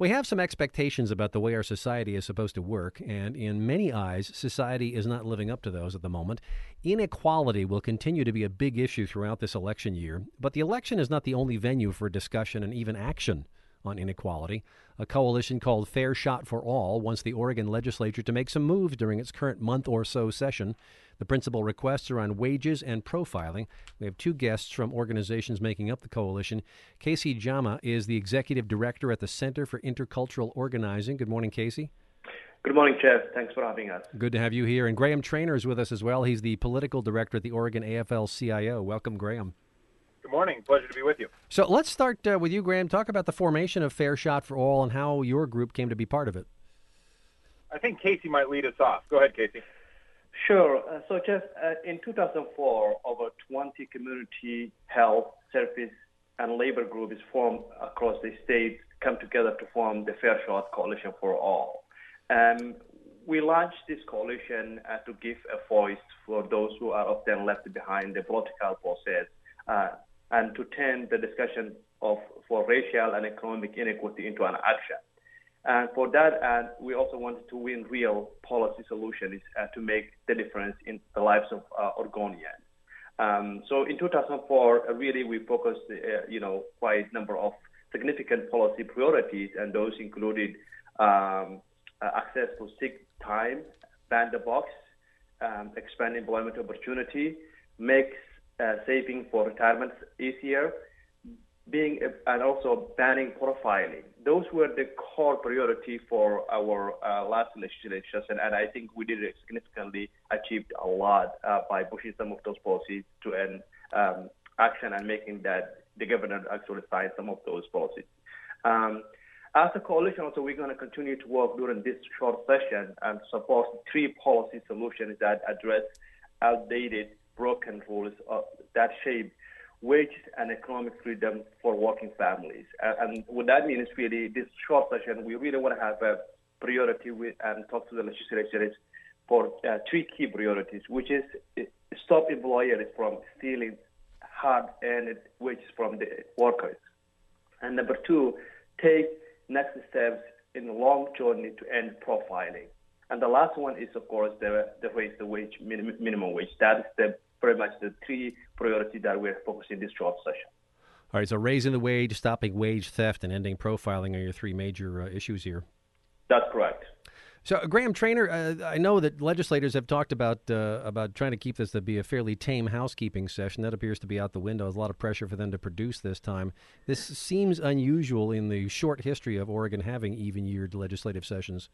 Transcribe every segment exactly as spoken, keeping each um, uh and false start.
We have some expectations about the way our society is supposed to work, and in many eyes, society is not living up to those at the moment. Inequality will continue to be a big issue throughout this election year, but the election is not the only venue for discussion and even action on inequality. A coalition called Fair Shot for All wants the Oregon legislature to make some moves during its current month or so session. The principal requests are on wages and profiling. We have two guests from organizations making up the coalition. Casey Jama is the executive director at the Center for Intercultural Organizing. Good morning, Casey. Good morning, Jeff. Thanks for having us. Good to have you here. And Graham Trainer is with us as well. He's the political director at the Oregon A F L C I O. Welcome, Graham. Good morning. Pleasure to be with you. So let's start uh, with you, Graham. Talk about the formation of Fair Shot for All and how your group came to be part of it. I think Casey might lead us off. Go ahead, Casey. Sure. Uh, so, Jeff, uh, in two thousand four, over twenty community health, service, and labor groups formed across the state come together to form the Fair Shot Coalition for All. Um, we launched this coalition uh, to give a voice for those who are often left behind the political process uh, and to turn the discussion of for racial and economic inequity into an action. And for that, uh, we also wanted to win real policy solutions uh, to make the difference in the lives of uh, Oregonians. Um, so in two thousand four, uh, really we focused, uh, you know, quite a number of significant policy priorities, and those included um, uh, access to sick time, ban the box, um, expand employment opportunity, make uh, saving for retirement easier, being and also banning profiling. Those were the core priority for our uh, last legislation, and, and I think we did significantly achieved a lot uh, by pushing some of those policies to end um, action and making that the governor actually sign some of those policies. Um, as a coalition, also, we're going to continue to work during this short session and support three policy solutions that address outdated, broken rules uh, that shape wages and economic freedom for working families. Uh, and what that means is really this short session, we really want to have a priority with, and talk to the legislators for uh, three key priorities, which is uh, stop employers from stealing hard-earned wages from the workers. And number two, take next steps in the long journey to end profiling. And the last one is, of course, the, the raise the wage, minimum, minimum wage. That is the pretty much the three priorities that we're focusing this short session. All right, so raising the wage, stopping wage theft, and ending profiling are your three major uh, issues here. That's correct. So, uh, Graham Trainer, uh, I know that legislators have talked about uh, about trying to keep this to be a fairly tame housekeeping session. That appears to be out the window. There's a lot of pressure for them to produce this time. This seems unusual in the short history of Oregon having even-yeared legislative sessions.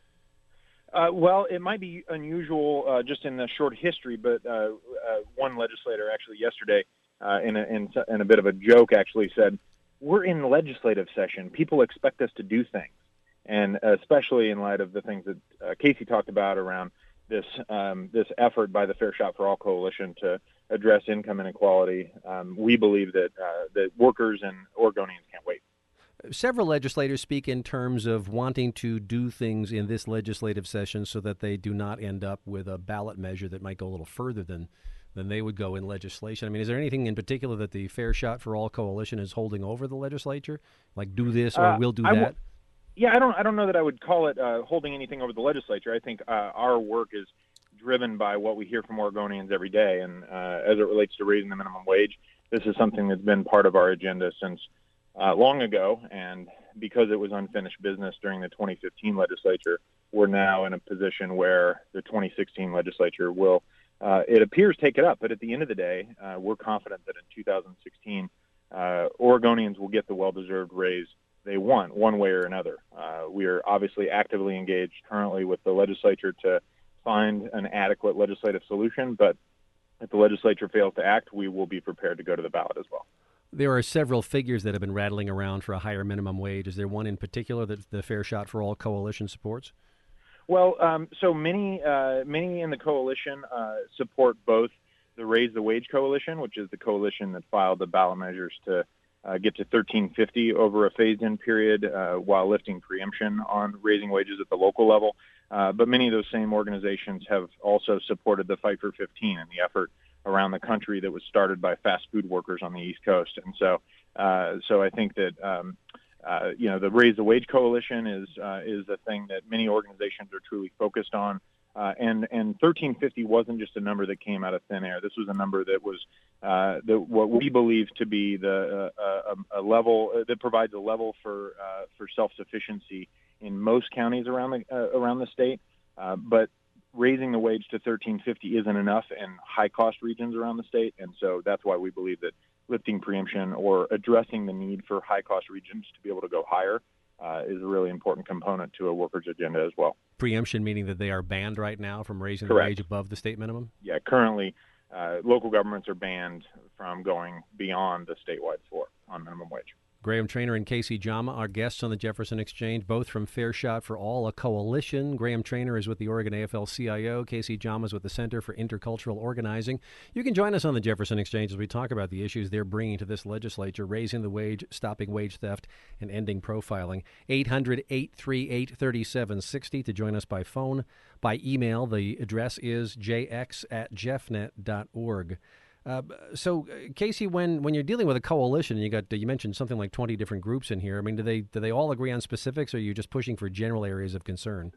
Uh, well, it might be unusual uh, just in the short history, but uh, uh, one legislator actually yesterday, uh, in, a, in, in a bit of a joke, actually said, we're in legislative session. People expect us to do things. And especially in light of the things that uh, Casey talked about around this um, this effort by the Fair Shot for All Coalition to address income inequality, um, we believe that, uh, that workers and Oregonians can't wait. Several legislators speak in terms of wanting to do things in this legislative session so that they do not end up with a ballot measure that might go a little further than, than they would go in legislation. I mean, is there anything in particular that the Fair Shot for All Coalition is holding over the legislature? Like do this or uh, we'll do I that? W- yeah, I don't I don't know that I would call it uh, holding anything over the legislature. I think uh, our work is driven by what we hear from Oregonians every day. And uh, as it relates to raising the minimum wage, this is something that's been part of our agenda since Uh, long ago, and because it was unfinished business during the twenty fifteen legislature, we're now in a position where the twenty sixteen legislature will, uh, it appears, take it up. But at the end of the day, uh, we're confident that in two thousand sixteen, uh, Oregonians will get the well-deserved raise they want, one way or another. Uh, we are obviously actively engaged currently with the legislature to find an adequate legislative solution, but if the legislature fails to act, we will be prepared to go to the ballot as well. There are several figures that have been rattling around for a higher minimum wage. Is there one in particular that the Fair Shot for All Coalition supports? Well, um, so many uh, many in the coalition uh, support both the Raise the Wage Coalition, which is the coalition that filed the ballot measures to uh, get to thirteen fifty over a phased-in period uh, while lifting preemption on raising wages at the local level. Uh, but many of those same organizations have also supported the Fight for fifteen and the effort around the country that was started by fast food workers on the East Coast. And so uh, so I think that um, uh, you know, the Raise the Wage Coalition is uh, is a thing that many organizations are truly focused on. Uh, and and thirteen fifty wasn't just a number that came out of thin air. This was a number that was uh, the, what we believe to be the uh, a, a level uh, that provides a level for uh, for self-sufficiency in most counties around the uh, around the state. Uh, but raising the wage to thirteen fifty isn't enough in high-cost regions around the state, and so that's why we believe that lifting preemption or addressing the need for high-cost regions to be able to go higher uh, is a really important component to a workers' agenda as well. Preemption meaning that they are banned right now from raising Correct. the wage above the state minimum? Yeah, currently uh, local governments are banned from going beyond the statewide floor on minimum wage. Graham Trainor and Casey Jama are guests on the Jefferson Exchange, both from Fair Shot for All, a coalition. Graham Trainor is with the Oregon A F L C I O. Casey Jama is with the Center for Intercultural Organizing. You can join us on the Jefferson Exchange as we talk about the issues they're bringing to this legislature, raising the wage, stopping wage theft, and ending profiling. eight hundred, eight three eight, three seven six zero to join us by phone. By email, the address is j x at jeffnet dot org. Uh, so, Casey, when, when you're dealing with a coalition, you got you mentioned something like twenty different groups in here. I mean, do they do they all agree on specifics, or are you just pushing for general areas of concern?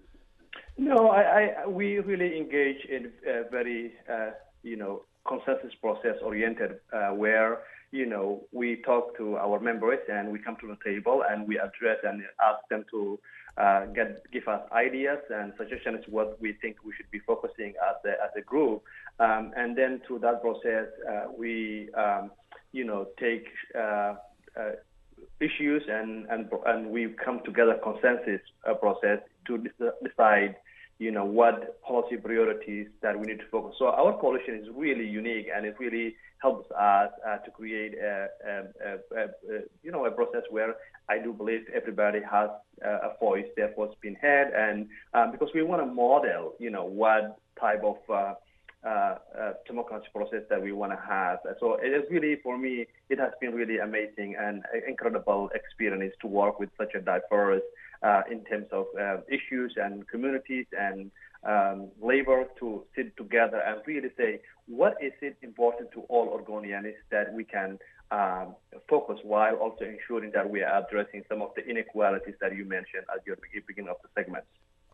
No, I, I we really engage in a very uh, you know consensus process oriented, uh, where you know we talk to our members and we come to the table and we address and ask them to uh, get give us ideas and suggestions what we think we should be focusing as a as a group. Um, and then through that process, uh, we, um, you know, take uh, uh, issues and, and and we come together consensus uh, process to de- decide, you know, what policy priorities that we need to focus. So our coalition is really unique, and it really helps us uh, to create a, a, a, a, you know, a process where I do believe everybody has a voice, their voice being heard, and um, because we want to model, you know, what type of uh, Uh, uh, democracy process that we want to have. So it is really, for me, it has been really amazing and incredible experience to work with such a diverse uh, in terms of uh, issues and communities and um, labor to sit together and really say, what is it important to all Oregonians that we can um, focus while also ensuring that we are addressing some of the inequalities that you mentioned at your beginning of the segment.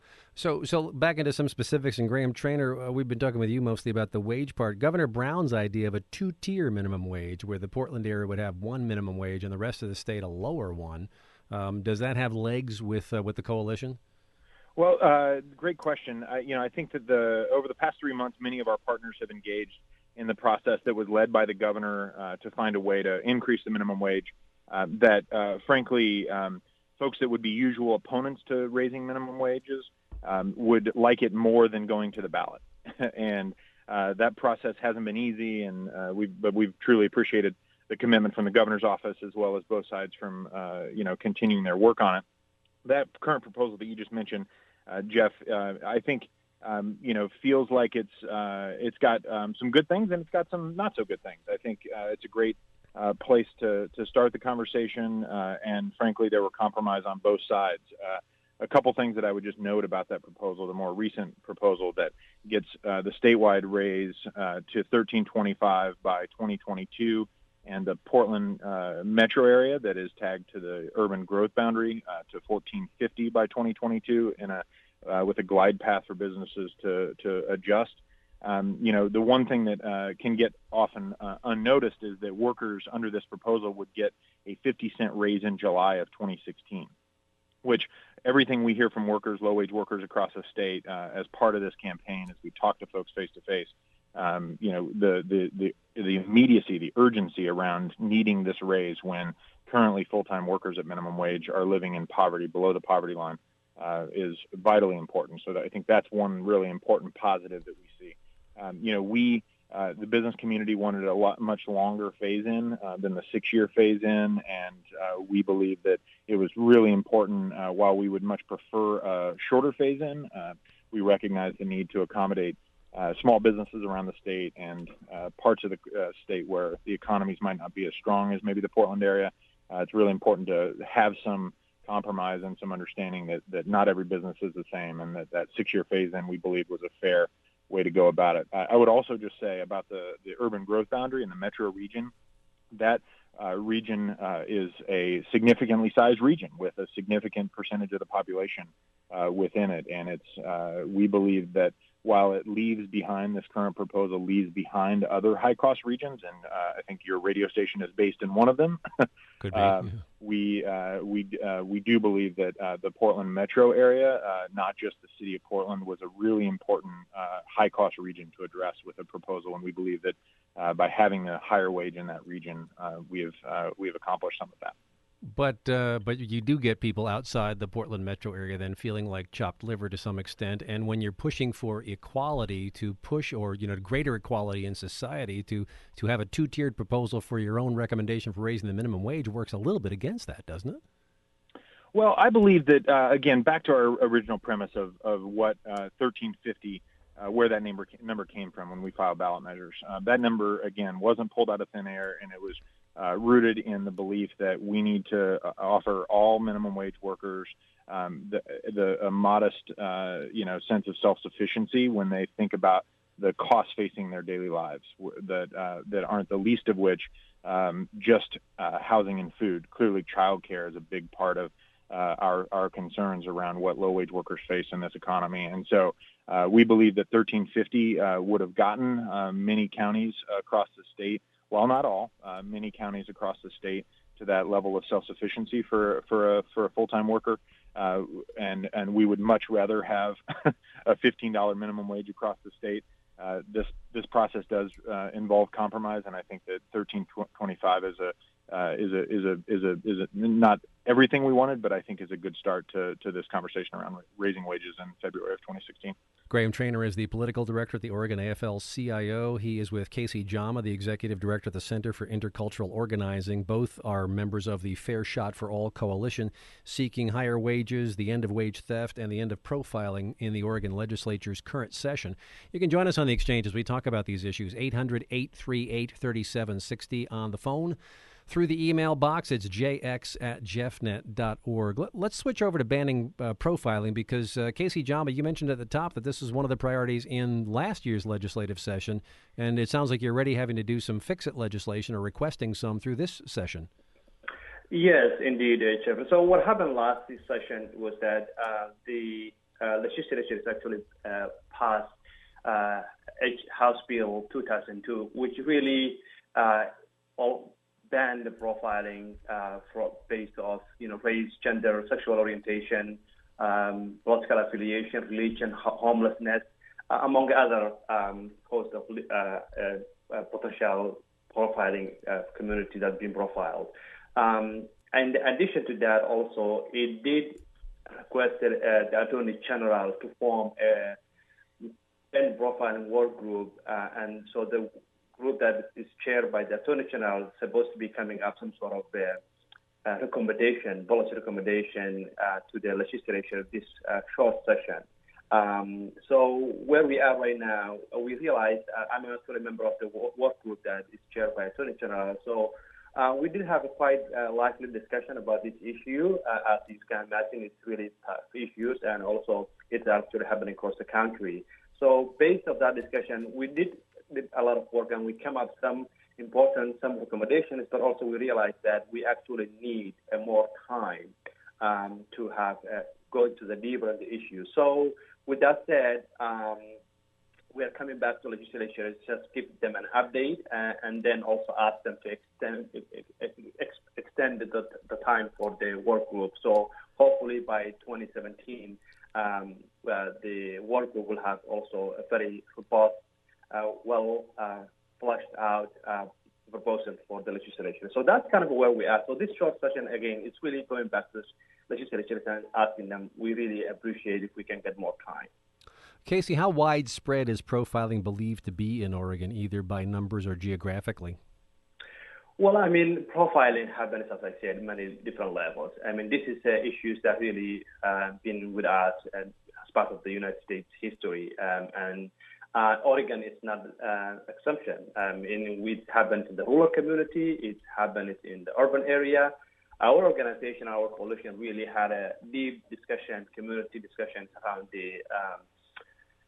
So, so back into some specifics, and Graham Trainor, uh, we've been talking with you mostly about the wage part. Governor Brown's idea of a two-tier minimum wage, where the Portland area would have one minimum wage and the rest of the state a lower one, um, does that have legs with uh, with the coalition? Well, uh, great question. I, you know, I think that the over the past three months, many of our partners have engaged in the process that was led by the governor uh, to find a way to increase the minimum wage. Uh, that, uh, frankly, um, folks that would be usual opponents to raising minimum wages Um, would like it more than going to the ballot. and uh, that process hasn't been easy, and uh, we've, but we've truly appreciated the commitment from the governor's office as well as both sides from, uh, you know, continuing their work on it. That current proposal that you just mentioned, uh, Jeff, uh, I think, um, you know, feels like it's uh, it's got um, some good things and it's got some not so good things. I think uh, it's a great uh, place to, to start the conversation, uh, and frankly, there were compromise on both sides. Uh, A couple things that I would just note about that proposal, the more recent proposal that gets uh, the statewide raise uh, to thirteen twenty-five by twenty twenty-two, and the Portland uh, metro area that is tagged to the urban growth boundary uh, to fourteen fifty by twenty twenty-two, in a uh, with a glide path for businesses to to adjust. Um, you know, the one thing that uh, can get often uh, unnoticed is that workers under this proposal would get a fifty cent raise in July of twenty sixteen. Which everything we hear from workers, low-wage workers across the state, uh, as part of this campaign, as we talk to folks face-to-face, um, you know, the, the, the, the immediacy, the urgency around needing this raise when currently full-time workers at minimum wage are living in poverty, below the poverty line, uh, is vitally important. So that, I think that's one really important positive that we see. Um, you know, we... Uh, the business community wanted a lot much longer phase-in uh, than the six-year phase-in, and uh, we believe that it was really important. Uh, while we would much prefer a shorter phase-in, uh, we recognize the need to accommodate uh, small businesses around the state and uh, parts of the uh, state where the economies might not be as strong as maybe the Portland area. Uh, it's really important to have some compromise and some understanding that, that not every business is the same, and that that six-year phase-in we believe was a fair way to go about it. I would also just say about the, the urban growth boundary in the metro region, that uh, region uh, is a significantly sized region with a significant percentage of the population uh, within it. And it's uh, we believe that while it leaves behind, this current proposal leaves behind other high-cost regions, and uh, I think your radio station is based in one of them. Could be. um, yeah. We uh, we uh, we do believe that uh, the Portland metro area, uh, not just the city of Portland, was a really important uh, high-cost region to address with a proposal, and we believe that uh, by having a higher wage in that region, uh, we have uh, we have accomplished some of that. But uh, but you do get people outside the Portland metro area then feeling like chopped liver to some extent. And when you're pushing for equality to push or, you know, greater equality in society, to, to have a two-tiered proposal for your own recommendation for raising the minimum wage works a little bit against that, doesn't it? Well, I believe that, uh, again, back to our original premise of, of what uh, thirteen fifty, uh, where that number, number came from when we filed ballot measures. Uh, that number, again, wasn't pulled out of thin air, and it was Uh, rooted in the belief that we need to uh, offer all minimum wage workers um, the, the a modest, uh, you know, sense of self-sufficiency when they think about the costs facing their daily lives that uh, that aren't the least of which um, just uh, housing and food. Clearly, childcare is a big part of uh, our our concerns around what low-wage workers face in this economy, and so uh, we believe that thirteen fifty uh, would have gotten uh, many counties across the state. Well, not all, uh, many counties across the state to that level of self-sufficiency for for a for a full-time worker, uh, and and we would much rather have a fifteen dollars minimum wage across the state. Uh, this this process does uh, involve compromise, and I think that thirteen twenty-five is a uh, is a is a is a is a not everything we wanted, but I think is a good start to to this conversation around raising wages in February of twenty sixteen. Graham Trainor is the political director at the Oregon A F L C I O. He is with Casey Jama, the executive director at the Center for Intercultural Organizing. Both are members of the Fair Shot for All coalition, seeking higher wages, the end of wage theft, and the end of profiling in the Oregon legislature's current session. You can join us on the exchange as we talk about these issues. eight hundred, eight three eight, three seven six zero on the phone. Through the email box, it's j x at jeffnet dot org. Let's switch over to banning uh, profiling because, uh, Casey Jama, you mentioned at the top that this is one of the priorities in last year's legislative session, and it sounds like you're already having to do some fix-it legislation or requesting some through this session. Yes, indeed, uh, Jeff. So what happened last session was that uh, the uh, legislature actually uh, passed uh, House Bill two thousand two, which really uh, all ban the profiling uh, for, based off, you know, race, gender, sexual orientation, um, political affiliation, religion, ho- homelessness, uh, among other um, host of uh, uh, uh, potential profiling uh, community that's been profiled. Um, and in addition to that, also, it did request uh, the Attorney General to form a ban profiling work group, uh, and so the group that is chaired by the Attorney General is supposed to be coming up some sort of uh, uh, recommendation, policy recommendation uh, to the legislature this uh, short session. Um, so where we are right now, uh, we realized uh, I'm also a member of the work group that is chaired by Attorney General. So uh, we did have a quite uh, lively discussion about this issue. Uh, as you can imagine, it's really tough issues, and also it's actually happening across the country. So based on that discussion, we did did a lot of work, and we came up with some important, some recommendations, but also we realized that we actually need uh, more time um, to have uh, go into the deeper of the issue. So with that said, um, we are coming back to legislature, just give them an update uh, and then also ask them to extend ex, extend the, the time for the work group. So hopefully by twenty seventeen, um, uh, the work group will have also a very robust Uh, well uh, fleshed out uh, proposal for the legislature. So that's kind of where we are. So this short session, again, it's really going back to the legislature and asking them, we really appreciate if we can get more time. Casey, how widespread is profiling believed to be in Oregon, either by numbers or geographically? Well, I mean, profiling happens, as I said, many different levels. I mean, this is uh, issues that really uh, been with us uh, as part of the United States history, um, and Uh, Oregon is not uh, exception. Um, in, it happens in the rural community. It happens in the urban area. Our organization, our coalition, really had a deep discussion, community discussions around the um,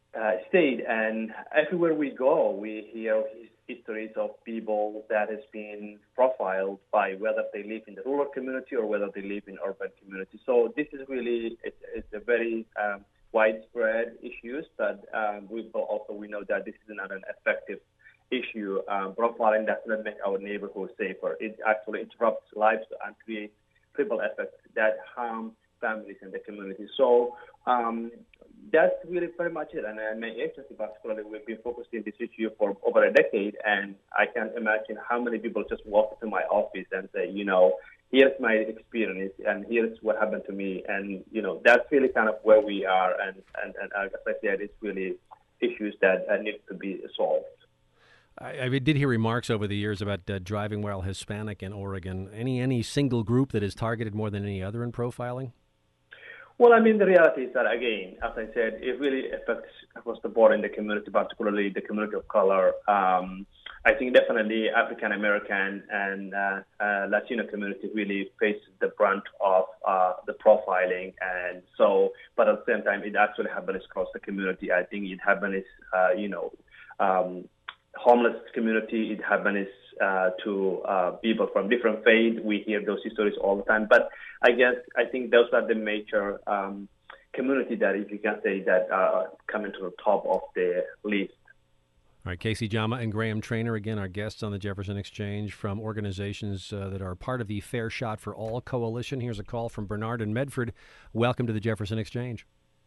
uh, state, and everywhere we go, we hear histories of people that has been profiled by whether they live in the rural community or whether they live in urban community. So this is really it's, it's a very um, widespread issues, but um, we also we know that this is not an effective issue. Um, profiling does not make our neighborhood safer. It actually interrupts lives and creates ripple effects that harm families in the community. So um, that's really pretty much it. And uh, my agency particularly, we've been focusing on this issue for over a decade, and I can't imagine how many people just walk into my office and say, you know, here's my experience and here's what happened to me. And, you know, that's really kind of where we are. And, and, and as I said, it's really issues that uh, need to be solved. I, I did hear remarks over the years about uh, driving while Hispanic in Oregon. Any any single group that is targeted more than any other in profiling? Well, I mean, the reality is that, again, as I said, it really affects across the board in the community, particularly the community of color. Um, I think definitely African American and uh, uh, Latino community really face the brunt of uh, the profiling, and so, but at the same time, it actually happens across the community. I think it happens, uh, you know, um, homeless community. It happens uh, to uh, people from different faiths. We hear those stories all the time, but I guess I think those are the major um, community that, if you can say, that are coming to the top of the list. All right, Casey Jama and Graham Trainer, again, our guests on the Jefferson Exchange from organizations uh, that are part of the Fair Shot for All Coalition. Here's a call from Bernard in Medford. Welcome to the Jefferson Exchange.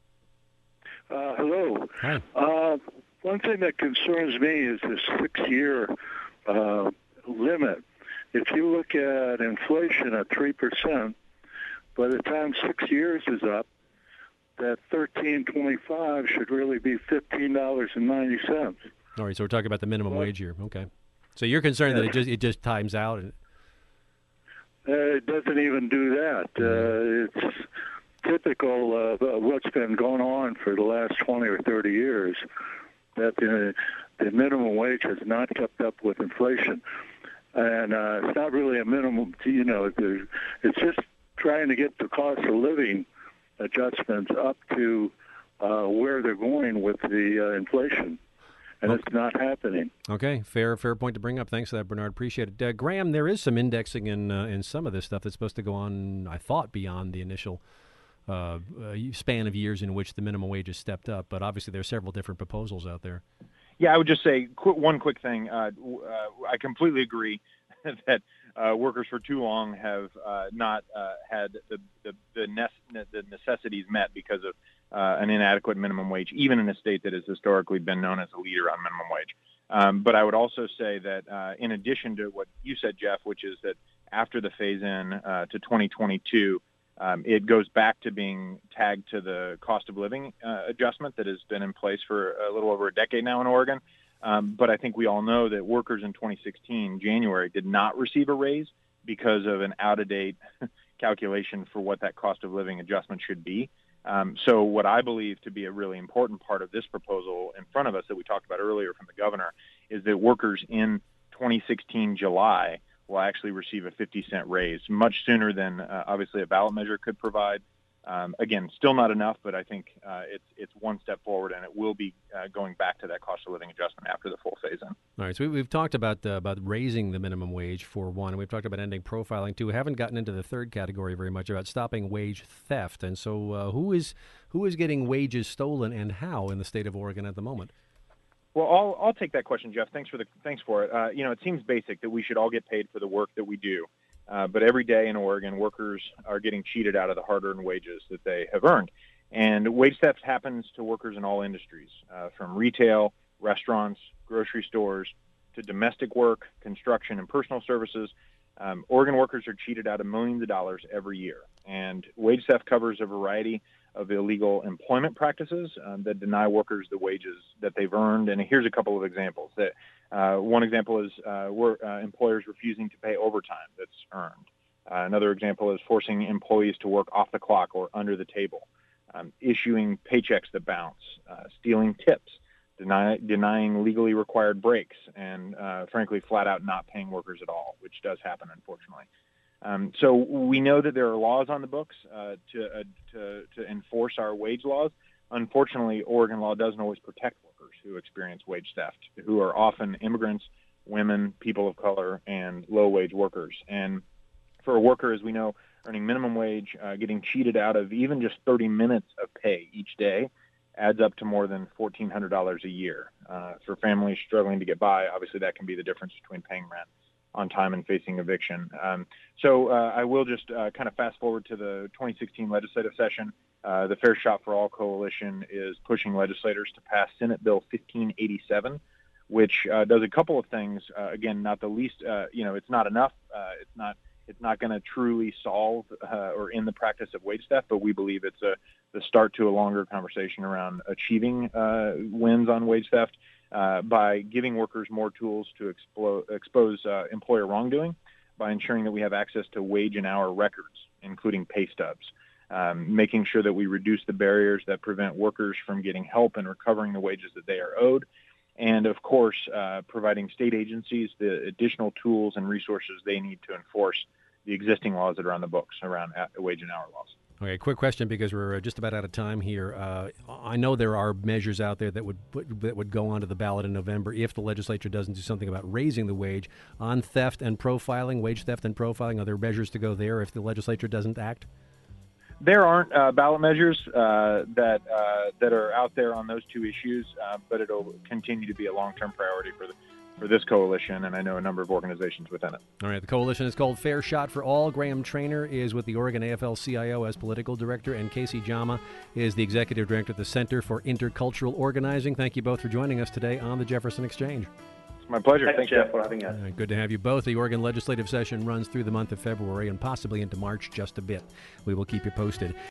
Uh, hello. Hi. Uh, one thing that concerns me is the six-year uh, limit. If you look at inflation at three percent, by the time six years is up, that thirteen twenty-five should really be fifteen dollars and ninety cents. All right, so we're talking about the minimum wage here. Okay. So you're concerned Yeah. that it just it just times out? And... Uh, it doesn't even do that. Uh, it's typical of uh, what's been going on for the last twenty or thirty years, that the, the minimum wage has not kept up with inflation. And uh, it's not really a minimum, you know, it's just trying to get the cost of living adjustments up to uh, where they're going with the uh, inflation. And Okay. it's not happening. Okay, fair fair point to bring up. Thanks for that, Bernard. Appreciate it. Uh, Graham, there is some indexing in uh, in some of this stuff that's supposed to go on, I thought, beyond the initial uh, uh, span of years in which the minimum wage has stepped up. But obviously there are several different proposals out there. Yeah, I would just say qu- one quick thing. Uh, uh, I completely agree that uh, workers for too long have uh, not uh, had the the the, nece- the necessities met because of uh, an inadequate minimum wage, even in a state that has historically been known as a leader on minimum wage. Um, but I would also say that uh, in addition to what you said, Jeff, which is that after the phase-in uh, to twenty twenty-two, um, it goes back to being tagged to the cost of living uh, adjustment that has been in place for a little over a decade now in Oregon. Um, but I think we all know that workers in twenty sixteen, January, did not receive a raise because of an out-of-date calculation for what that cost of living adjustment should be. Um, so what I believe to be a really important part of this proposal in front of us that we talked about earlier from the governor is that workers in twenty sixteen July will actually receive a fifty cent raise, much sooner than uh, obviously a ballot measure could provide. Um, again, still not enough, but I think uh, it's it's one step forward, and it will be uh, going back to that cost of living adjustment after the full phase-in. All right, so we, we've talked about uh, about raising the minimum wage for one, and we've talked about ending profiling two. We haven't gotten into the third category very much about stopping wage theft. And so, uh, who is who is getting wages stolen and how in the state of Oregon at the moment? Well, I'll I'll take that question, Jeff. Thanks for the thanks for it. Uh, you know, it seems basic that we should all get paid for the work that we do. Uh, but every day in Oregon, workers are getting cheated out of the hard-earned wages that they have earned. And wage theft happens to workers in all industries, uh, from retail, restaurants, grocery stores, to domestic work, construction, and personal services. Um, Oregon workers are cheated out of millions of dollars every year. And wage theft covers a variety of illegal employment practices um, that deny workers the wages that they've earned. And here's a couple of examples. That uh, one example is uh, were, uh, employers refusing to pay overtime that's earned. Uh, another example is forcing employees to work off the clock or under the table, um, issuing paychecks that bounce, uh, stealing tips, deny, denying legally required breaks, and uh, frankly, flat out not paying workers at all, which does happen, unfortunately. Um, so we know that there are laws on the books uh, to, uh, to to enforce our wage laws, unfortunately, Oregon law doesn't always protect workers who experience wage theft, who are often immigrants, women, people of color, and low-wage workers. And for a worker, as we know, earning minimum wage, uh, getting cheated out of even just thirty minutes of pay each day adds up to more than fourteen hundred dollars a year. Uh, for families struggling to get by, obviously that can be the difference between paying rent on time and facing eviction. Um, so uh, I will just uh, kind of fast forward to the twenty sixteen legislative session. Uh, the Fair Shot for All Coalition is pushing legislators to pass Senate Bill fifteen eighty-seven, which uh, does a couple of things. Uh, again, not the least, uh, you know, it's not enough. Uh, it's not It's not going to truly solve uh, or end the practice of wage theft, but we believe it's a the start to a longer conversation around achieving uh, wins on wage theft uh, by giving workers more tools to explo- expose uh, employer wrongdoing, by ensuring that we have access to wage and hour records, including pay stubs, um, making sure that we reduce the barriers that prevent workers from getting help and recovering the wages that they are owed, and, of course, uh, providing state agencies the additional tools and resources they need to enforce the existing laws that are on the books around wage and hour laws. Okay, quick question because we're just about out of time here. Uh, I know there are measures out there that would put, that would go onto the ballot in November if the legislature doesn't do something about raising the wage on theft and profiling, wage theft and profiling. Are there measures to go there if the legislature doesn't act? There aren't uh, ballot measures uh, that uh, that are out there on those two issues, uh, but it'll continue to be a long-term priority for the, for this coalition, and I know a number of organizations within it. All right, the coalition is called Fair Shot for All. Graham Trainer is with the Oregon A F L C I O as political director, and Casey Jama is the executive director at the Center for Intercultural Organizing. Thank you both for joining us today on the Jefferson Exchange. It's my pleasure. Thanks, Thanks, Jeff, for having us. Uh, good to have you both. The Oregon legislative session runs through the month of February and possibly into March just a bit. We will keep you posted.